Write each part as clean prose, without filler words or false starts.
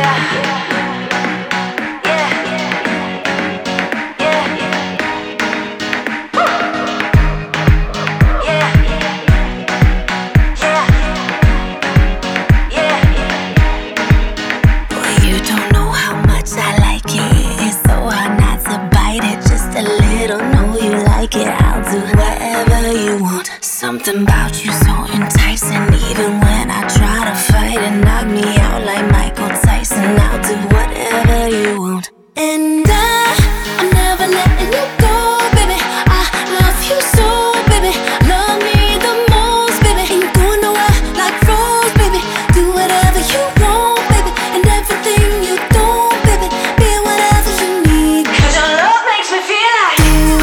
I'll do whatever you want. Something about you so enticing. Even when I try to fight and knock me out like Michael Tyson, I'll do whatever you want. And I'm never letting you go, baby. I love you so, baby. Love me the most, baby. Ain't going nowhere like Rose, baby. Do whatever you want, baby. And everything you don't, baby. Be whatever you need. 'Cause your love makes me feel like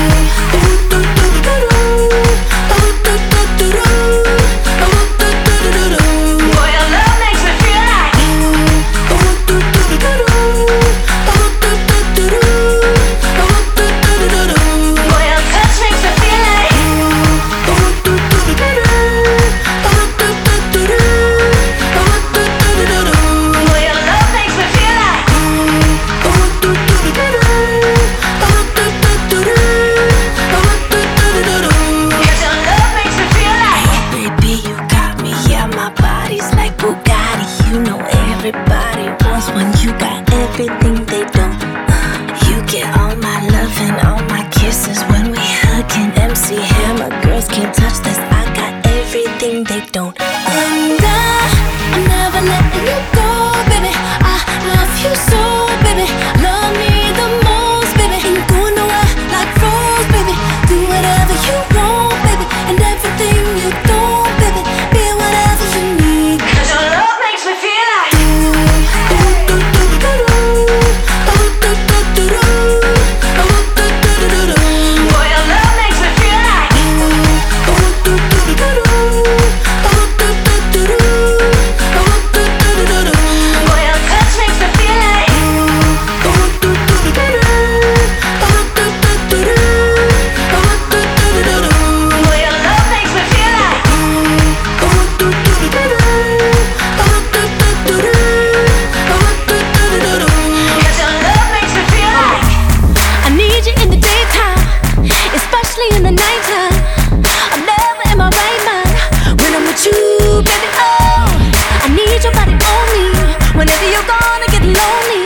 everybody wants when you got everything they don't. You get all my love and all my kisses when we hug and MC Hammer. Girls can't touch this. I got everything they don't. And I'm never letting you go, baby. I love you so, baby. Love me the most, baby. Ain't going nowhere like Rose, baby. Do whatever you want, baby. And everything you don't, baby. Be whatever you need. 'Cause your love makes me feel like in the nighttime. I'm never in my right mind when I'm with you, baby. Oh, I need your body on me whenever you're gonna get lonely.